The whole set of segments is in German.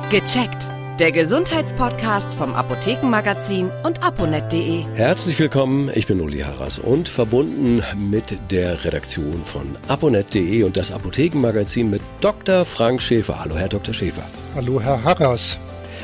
Gecheckt. Der Gesundheitspodcast vom Apothekenmagazin und aponet.de. Herzlich willkommen, ich bin Uli Harras und verbunden mit der Redaktion von aponet.de und das Apothekenmagazin mit Dr. Frank Schäfer. Hallo, Herr Dr. Schäfer. Hallo, Herr Harras.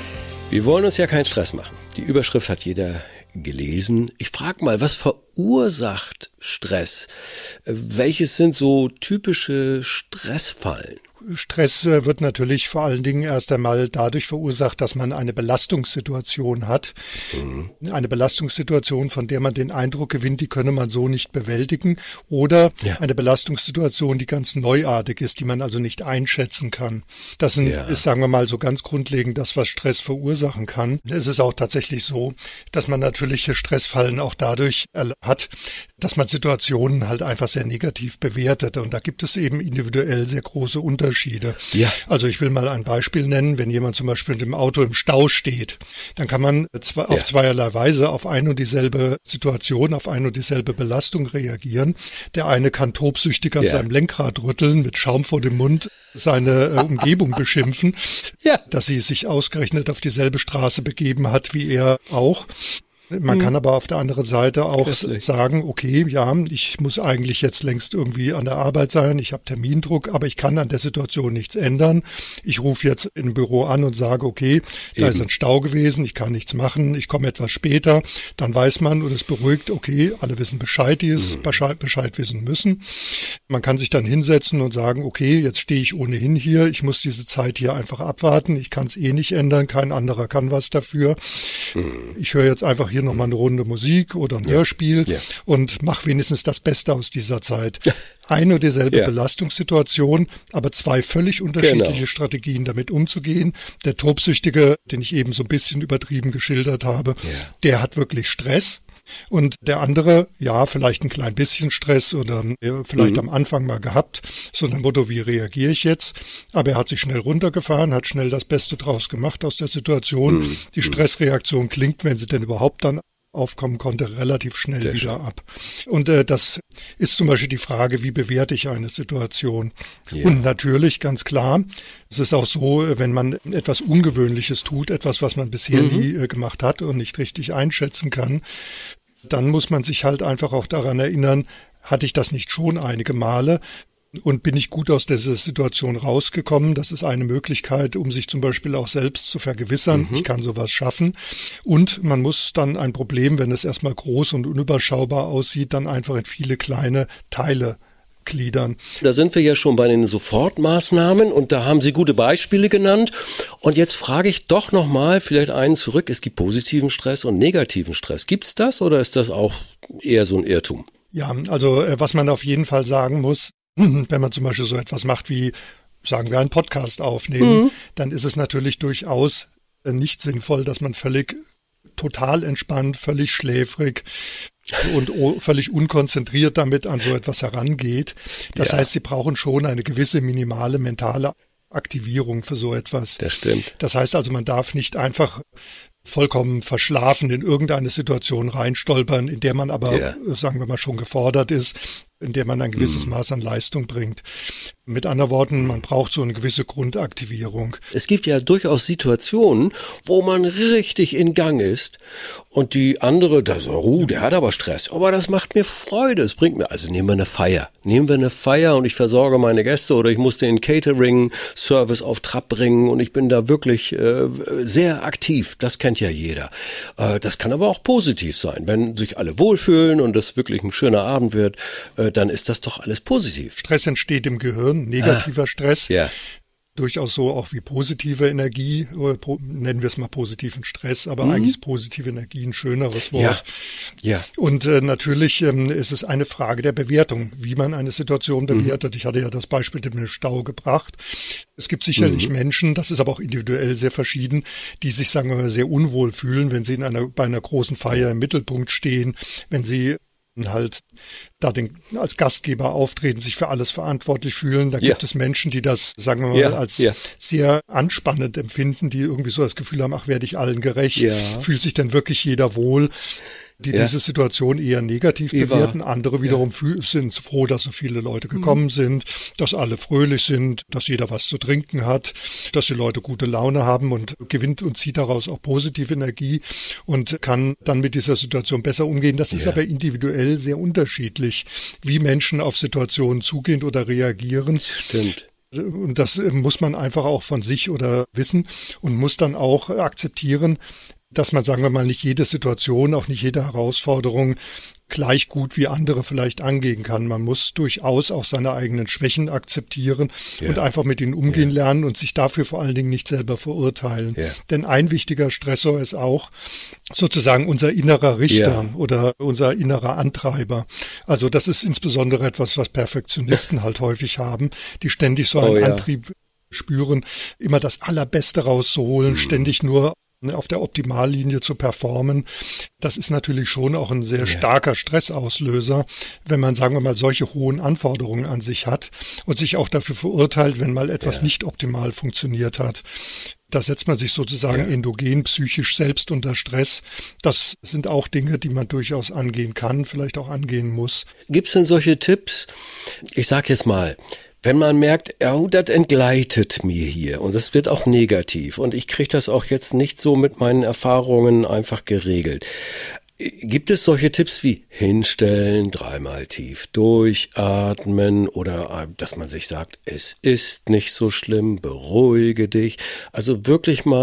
Wir wollen uns ja keinen Stress machen. Die Überschrift hat jeder gelesen. Ich frage mal, was verursacht Stress? Welches sind so typische Stressfallen? Stress wird natürlich vor allen Dingen erst einmal dadurch verursacht, dass man eine Belastungssituation hat. Eine Belastungssituation, von der man den Eindruck gewinnt, die könne man so nicht bewältigen. Oder eine Belastungssituation, die ganz neuartig ist, die man also nicht einschätzen kann. Das ist, sagen wir mal, so ganz grundlegend das, was Stress verursachen kann. Es ist auch tatsächlich so, dass man natürliche Stressfallen auch dadurch hat, dass man Situationen halt einfach sehr negativ bewertet. Und da gibt es eben individuell sehr große Unterschiede. Ja. Also ich will mal ein Beispiel nennen. Wenn jemand zum Beispiel mit dem Auto im Stau steht, dann kann man auf zweierlei Weise auf ein und dieselbe Situation, auf ein und dieselbe Belastung reagieren. Der eine kann tobsüchtig an seinem Lenkrad rütteln, mit Schaum vor dem Mund seine Umgebung beschimpfen, dass sie sich ausgerechnet auf dieselbe Straße begeben hat, wie er auch. Man kann aber auf der anderen Seite auch sagen, okay, ja, ich muss eigentlich jetzt längst irgendwie an der Arbeit sein, ich habe Termindruck, aber ich kann an der Situation nichts ändern. Ich rufe jetzt im Büro an und sage, okay, da ist ein Stau gewesen, ich kann nichts machen, ich komme etwas später. Dann weiß man und es beruhigt, okay, alle wissen Bescheid, die es Bescheid wissen müssen. Man kann sich dann hinsetzen und sagen, okay, jetzt stehe ich ohnehin hier, ich muss diese Zeit hier einfach abwarten, ich kann es eh nicht ändern, kein anderer kann was dafür. Ich höre jetzt einfach hier nochmal eine Runde Musik oder ein Hörspiel und mach wenigstens das Beste aus dieser Zeit. Eine und dieselbe Belastungssituation, aber zwei völlig unterschiedliche Strategien, damit umzugehen. Der Tobsüchtige, den ich eben so ein bisschen übertrieben geschildert habe, der hat wirklich Stress. Und der andere, vielleicht ein klein bisschen Stress oder vielleicht am Anfang mal gehabt, so ein Motto, wie reagiere ich jetzt? Aber er hat sich schnell runtergefahren, hat schnell das Beste draus gemacht aus der Situation. Die Stressreaktion klingt, wenn sie denn überhaupt dann aufkommen konnte, relativ schnell wieder ab. Und das ist zum Beispiel die Frage, wie bewerte ich eine Situation? Und natürlich, ganz klar, es ist auch so, wenn man etwas Ungewöhnliches tut, etwas, was man bisher nie gemacht hat und nicht richtig einschätzen kann, dann muss man sich halt einfach auch daran erinnern, hatte ich das nicht schon einige Male? Und bin ich gut aus dieser Situation rausgekommen? Das ist eine Möglichkeit, um sich zum Beispiel auch selbst zu vergewissern. Ich kann sowas schaffen. Und man muss dann ein Problem, wenn es erstmal groß und unüberschaubar aussieht, dann einfach in viele kleine Teile gliedern. Da sind wir ja schon bei den Sofortmaßnahmen und da haben Sie gute Beispiele genannt. Und jetzt frage ich doch nochmal vielleicht einen zurück. Es gibt positiven Stress und negativen Stress. Gibt's das oder ist das auch eher so ein Irrtum? Ja, also was man auf jeden Fall sagen muss, wenn man zum Beispiel so etwas macht wie, sagen wir, einen Podcast aufnehmen, dann ist es natürlich durchaus nicht sinnvoll, dass man total entspannt, völlig schläfrig und völlig unkonzentriert damit an so etwas herangeht. Das heißt, Sie brauchen schon eine gewisse minimale mentale Aktivierung für so etwas. Das stimmt. Das heißt also, man darf nicht einfach vollkommen verschlafen in irgendeine Situation reinstolpern, in der man aber, sagen wir mal, schon gefordert ist, in der man ein gewisses Maß an Leistung bringt. Mit anderen Worten, man braucht so eine gewisse Grundaktivierung. Es gibt ja durchaus Situationen, wo man richtig in Gang ist und die andere, der hat aber Stress. Aber das macht mir Freude, es bringt mir, also nehmen wir eine Feier und ich versorge meine Gäste oder ich muss den Catering-Service auf Trab bringen und ich bin da wirklich sehr aktiv. Das kennt ja jeder. Das kann aber auch positiv sein. Wenn sich alle wohlfühlen und es wirklich ein schöner Abend wird, dann ist das doch alles positiv. Stress entsteht im Gehirn, negativer Stress. Durchaus so auch wie positive Energie, nennen wir es mal positiven Stress, aber eigentlich ist positive Energie ein schöneres Wort. Und natürlich ist es eine Frage der Bewertung, wie man eine Situation bewertet. Ich hatte ja das Beispiel mit dem Stau gebracht. Es gibt sicherlich Menschen, das ist aber auch individuell sehr verschieden, die sich, sagen wir mal, sehr unwohl fühlen, wenn sie bei einer großen Feier im Mittelpunkt stehen, wenn sie halt da als Gastgeber auftreten, sich für alles verantwortlich fühlen. Da gibt es Menschen, die das, sagen wir mal, als sehr anspannend empfinden, die irgendwie so das Gefühl haben, ach, werde ich allen gerecht? Fühlt sich denn wirklich jeder wohl? Die diese Situation eher negativ bewerten. Andere wiederum sind froh, dass so viele Leute gekommen sind, dass alle fröhlich sind, dass jeder was zu trinken hat, dass die Leute gute Laune haben und gewinnt und zieht daraus auch positive Energie und kann dann mit dieser Situation besser umgehen. Das ist aber individuell sehr unterschiedlich, wie Menschen auf Situationen zugehen oder reagieren. Stimmt. Und das muss man einfach auch von sich oder wissen und muss dann auch akzeptieren, dass man, sagen wir mal, nicht jede Situation, auch nicht jede Herausforderung gleich gut wie andere vielleicht angehen kann. Man muss durchaus auch seine eigenen Schwächen akzeptieren und einfach mit ihnen umgehen lernen und sich dafür vor allen Dingen nicht selber verurteilen. Denn ein wichtiger Stressor ist auch sozusagen unser innerer Richter oder unser innerer Antreiber. Also das ist insbesondere etwas, was Perfektionisten halt häufig haben, die ständig so einen Antrieb spüren, immer das Allerbeste rauszuholen, ständig nur auf der Optimallinie zu performen. Das ist natürlich schon auch ein sehr starker Stressauslöser, wenn man, sagen wir mal, solche hohen Anforderungen an sich hat und sich auch dafür verurteilt, wenn mal etwas nicht optimal funktioniert hat. Da setzt man sich sozusagen endogen, psychisch selbst unter Stress. Das sind auch Dinge, die man durchaus angehen kann, vielleicht auch angehen muss. Gibt's denn solche Tipps? Ich sag jetzt mal, wenn man merkt, das entgleitet mir hier und es wird auch negativ und ich kriege das auch jetzt nicht so mit meinen Erfahrungen einfach geregelt. Gibt es solche Tipps wie hinstellen, 3-mal tief durchatmen oder dass man sich sagt, es ist nicht so schlimm, beruhige dich. Also wirklich mal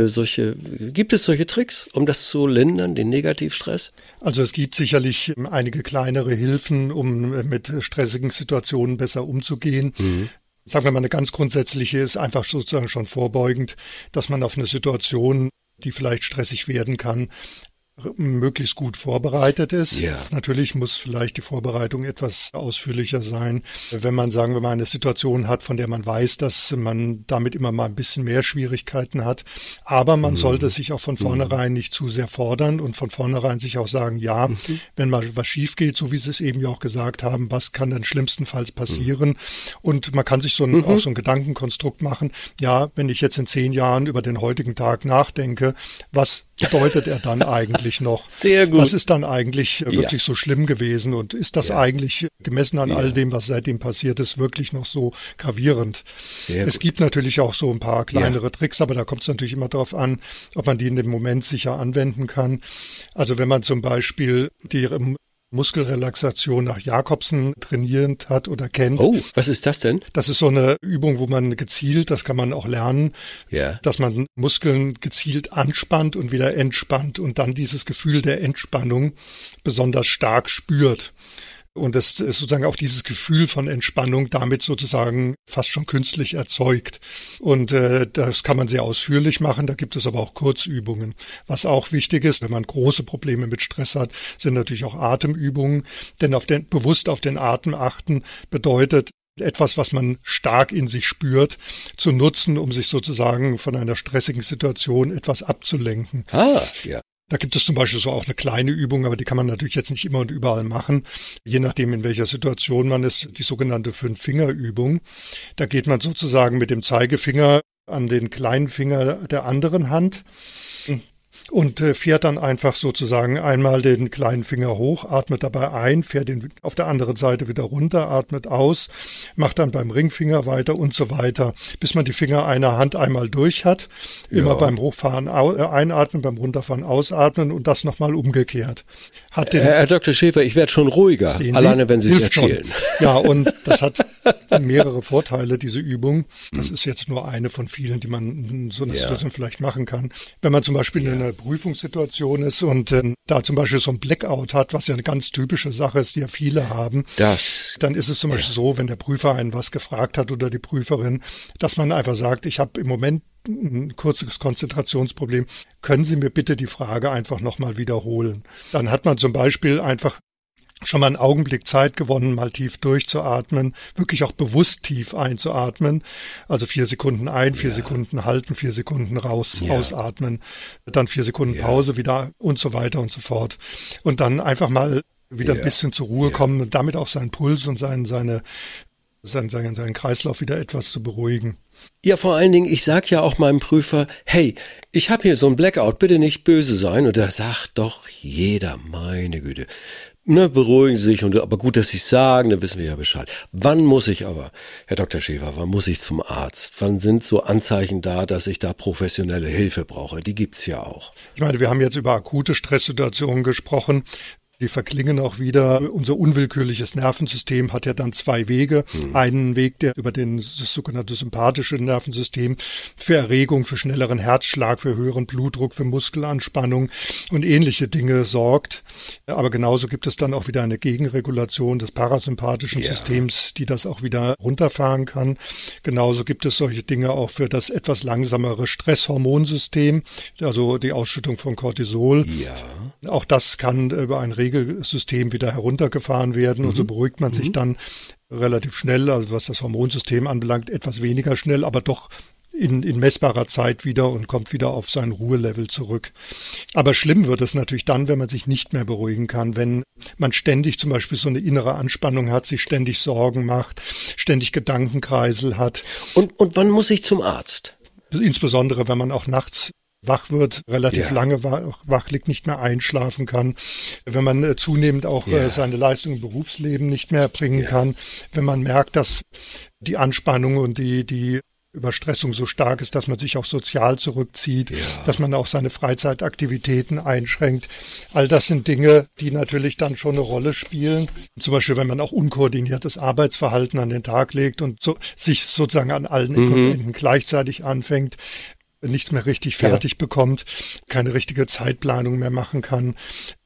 gibt es solche Tricks, um das zu lindern, den Negativstress? Also es gibt sicherlich einige kleinere Hilfen, um mit stressigen Situationen besser umzugehen. Sagen wir mal, eine ganz grundsätzliche ist einfach sozusagen schon vorbeugend, dass man auf eine Situation, die vielleicht stressig werden kann, möglichst gut vorbereitet ist. Natürlich muss vielleicht die Vorbereitung etwas ausführlicher sein. Wenn man, sagen wir mal, eine Situation hat, von der man weiß, dass man damit immer mal ein bisschen mehr Schwierigkeiten hat. Aber man sollte sich auch von vornherein nicht zu sehr fordern und von vornherein sich auch sagen, wenn mal was schief geht, so wie Sie es eben ja auch gesagt haben, was kann denn schlimmstenfalls passieren? Und man kann sich auch so ein Gedankenkonstrukt machen. Ja, wenn ich jetzt in 10 Jahren über den heutigen Tag nachdenke, was bedeutet er dann eigentlich noch? Sehr gut. Was ist dann eigentlich wirklich so schlimm gewesen und ist das eigentlich gemessen an all dem, was seitdem passiert ist, wirklich noch so gravierend? Es gibt natürlich auch so ein paar kleinere Tricks, aber da kommt es natürlich immer darauf an, ob man die in dem Moment sicher anwenden kann. Also wenn man zum Beispiel die Muskelrelaxation nach Jakobsen trainiert hat oder kennt. Oh, was ist das denn? Das ist so eine Übung, wo man gezielt, das kann man auch lernen, dass man Muskeln gezielt anspannt und wieder entspannt und dann dieses Gefühl der Entspannung besonders stark spürt. Und das ist sozusagen auch dieses Gefühl von Entspannung damit sozusagen fast schon künstlich erzeugt. Und das kann man sehr ausführlich machen, da gibt es aber auch Kurzübungen. Was auch wichtig ist, wenn man große Probleme mit Stress hat, sind natürlich auch Atemübungen. Denn bewusst auf den Atem achten bedeutet, etwas, was man stark in sich spürt, zu nutzen, um sich sozusagen von einer stressigen Situation etwas abzulenken. Da gibt es zum Beispiel so auch eine kleine Übung, aber die kann man natürlich jetzt nicht immer und überall machen, je nachdem in welcher Situation man ist, die sogenannte 5-Finger-Übung. Da geht man sozusagen mit dem Zeigefinger an den kleinen Finger der anderen Hand und fährt dann einfach sozusagen einmal den kleinen Finger hoch, atmet dabei ein, fährt den auf der anderen Seite wieder runter, atmet aus, macht dann beim Ringfinger weiter und so weiter, bis man die Finger einer Hand einmal durch hat. Immer beim Hochfahren einatmen, beim Runterfahren ausatmen und das nochmal umgekehrt. Herr Dr. Schäfer, ich werde schon ruhiger, alleine wenn Sie es erzählen. Schon. Ja, und das hat mehrere Vorteile, diese Übung. Das ist jetzt nur eine von vielen, die man in so einer Situation vielleicht machen kann. Wenn man zum Beispiel in einer Prüfungssituation ist und da zum Beispiel so ein Blackout hat, was ja eine ganz typische Sache ist, die ja viele haben, dann ist es zum Beispiel so, wenn der Prüfer einen was gefragt hat oder die Prüferin, dass man einfach sagt, ich habe im Moment ein kurzes Konzentrationsproblem. Können Sie mir bitte die Frage einfach nochmal wiederholen? Dann hat man zum Beispiel einfach schon mal einen Augenblick Zeit gewonnen, mal tief durchzuatmen, wirklich auch bewusst tief einzuatmen. Also 4 Sekunden ein, 4 Sekunden halten, 4 Sekunden raus, ausatmen, dann 4 Sekunden Pause wieder und so weiter und so fort. Und dann einfach mal wieder ein bisschen zur Ruhe kommen und damit auch seinen Puls und seinen Kreislauf wieder etwas zu beruhigen. Ja, vor allen Dingen, ich sag ja auch meinem Prüfer, hey, ich habe hier so ein Blackout, bitte nicht böse sein. Und da sagt doch jeder, meine Güte, beruhigen Sie sich. Aber gut, dass Sie es sagen, dann wissen wir ja Bescheid. Wann muss ich aber, Herr Dr. Schäfer, wann muss ich zum Arzt? Wann sind so Anzeichen da, dass ich da professionelle Hilfe brauche? Die gibt's ja auch. Ich meine, wir haben jetzt über akute Stresssituationen gesprochen. Die verklingen auch wieder. Unser unwillkürliches Nervensystem hat ja dann zwei Wege. Einen Weg, der über das sogenannte sympathische Nervensystem für Erregung, für schnelleren Herzschlag, für höheren Blutdruck, für Muskelanspannung und ähnliche Dinge sorgt. Aber genauso gibt es dann auch wieder eine Gegenregulation des parasympathischen Systems, die das auch wieder runterfahren kann. Genauso gibt es solche Dinge auch für das etwas langsamere Stresshormonsystem, also die Ausschüttung von Cortisol. Ja. Auch das kann über ein Regelsystem wieder heruntergefahren werden und so beruhigt man sich dann relativ schnell, also was das Hormonsystem anbelangt, etwas weniger schnell, aber doch in messbarer Zeit wieder und kommt wieder auf sein Ruhelevel zurück. Aber schlimm wird es natürlich dann, wenn man sich nicht mehr beruhigen kann, wenn man ständig zum Beispiel so eine innere Anspannung hat, sich ständig Sorgen macht, ständig Gedankenkreisel hat. Und wann muss ich zum Arzt? Insbesondere, wenn man auch nachts wach wird, relativ lange wach liegt, nicht mehr einschlafen kann, wenn man zunehmend auch seine Leistung im Berufsleben nicht mehr erbringen kann, wenn man merkt, dass die Anspannung und die Überstressung so stark ist, dass man sich auch sozial zurückzieht, dass man auch seine Freizeitaktivitäten einschränkt. All das sind Dinge, die natürlich dann schon eine Rolle spielen. Zum Beispiel, wenn man auch unkoordiniertes Arbeitsverhalten an den Tag legt und sich sozusagen an allen Ecken und Enden gleichzeitig anfängt, nichts mehr richtig fertig bekommt, keine richtige Zeitplanung mehr machen kann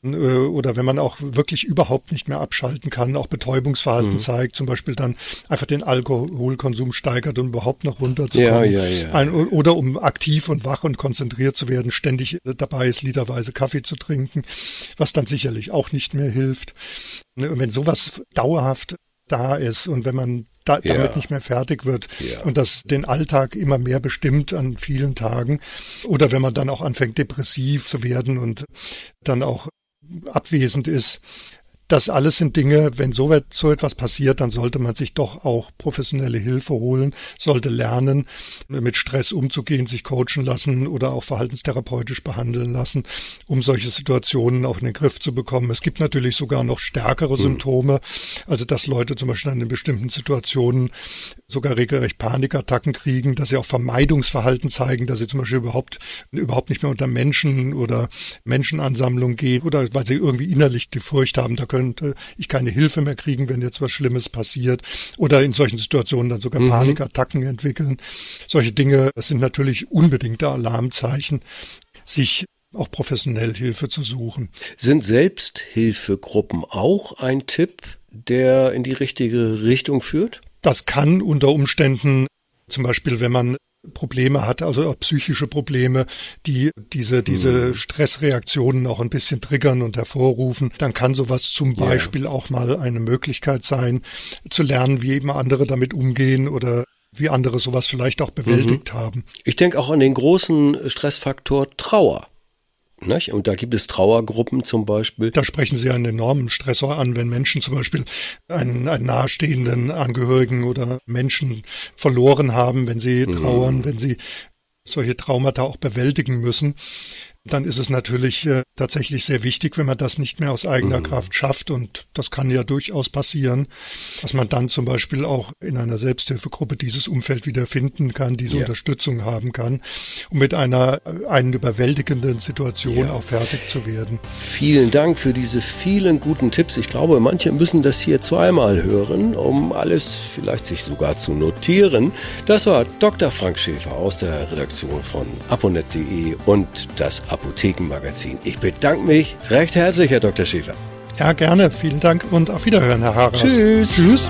oder wenn man auch wirklich überhaupt nicht mehr abschalten kann, auch Betäubungsverhalten zeigt, zum Beispiel dann einfach den Alkoholkonsum steigert, um überhaupt noch runterzukommen. Oder um aktiv und wach und konzentriert zu werden, ständig dabei ist, literweise Kaffee zu trinken, was dann sicherlich auch nicht mehr hilft. Wenn sowas dauerhaft da ist und wenn man damit nicht mehr fertig wird und das den Alltag immer mehr bestimmt an vielen Tagen oder wenn man dann auch anfängt depressiv zu werden und dann auch abwesend ist. Das alles sind Dinge, wenn so etwas passiert, dann sollte man sich doch auch professionelle Hilfe holen, sollte lernen, mit Stress umzugehen, sich coachen lassen oder auch verhaltenstherapeutisch behandeln lassen, um solche Situationen auch in den Griff zu bekommen. Es gibt natürlich sogar noch stärkere Symptome, also dass Leute zum Beispiel in bestimmten Situationen sogar regelrecht Panikattacken kriegen, dass sie auch Vermeidungsverhalten zeigen, dass sie zum Beispiel überhaupt nicht mehr unter Menschen oder Menschenansammlungen gehen oder weil sie irgendwie innerlich die Furcht haben, da könnte ich keine Hilfe mehr kriegen, wenn jetzt was Schlimmes passiert oder in solchen Situationen dann sogar Panikattacken entwickeln. Solche Dinge, das sind natürlich unbedingte Alarmzeichen, sich auch professionell Hilfe zu suchen. Sind Selbsthilfegruppen auch ein Tipp, der in die richtige Richtung führt? Das kann unter Umständen, zum Beispiel wenn man Probleme hat, also auch psychische Probleme, die diese Stressreaktionen auch ein bisschen triggern und hervorrufen, dann kann sowas zum Beispiel auch mal eine Möglichkeit sein, zu lernen, wie eben andere damit umgehen oder wie andere sowas vielleicht auch bewältigt haben. Ich denke auch an den großen Stressfaktor Trauer. Nicht? Und da gibt es Trauergruppen zum Beispiel. Da sprechen Sie einen enormen Stressor an, wenn Menschen zum Beispiel einen nahestehenden Angehörigen oder Menschen verloren haben, wenn sie trauern, wenn sie solche Traumata auch bewältigen müssen. Dann ist es natürlich tatsächlich sehr wichtig, wenn man das nicht mehr aus eigener Kraft schafft. Und das kann ja durchaus passieren, dass man dann zum Beispiel auch in einer Selbsthilfegruppe dieses Umfeld wieder finden kann, diese Unterstützung haben kann, um mit einer überwältigenden Situation auch fertig zu werden. Vielen Dank für diese vielen guten Tipps. Ich glaube, manche müssen das hier zweimal hören, um alles vielleicht sich sogar zu notieren. Das war Dr. Frank Schäfer aus der Redaktion von aponet.de und das Apothekenmagazin. Ich bedanke mich recht herzlich, Herr Dr. Schäfer. Ja, gerne. Vielen Dank und auf Wiederhören, Herr Harras. Tschüss. Tschüss.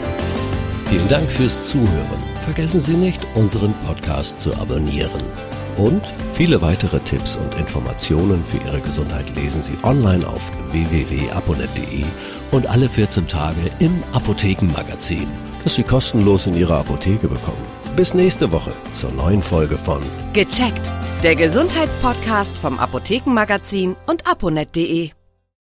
Vielen Dank fürs Zuhören. Vergessen Sie nicht, unseren Podcast zu abonnieren. Und viele weitere Tipps und Informationen für Ihre Gesundheit lesen Sie online auf www.aponet.de und alle 14 Tage im Apothekenmagazin, das Sie kostenlos in Ihrer Apotheke bekommen. Bis nächste Woche zur neuen Folge von Gecheckt, der Gesundheitspodcast vom Apothekenmagazin und aponet.de.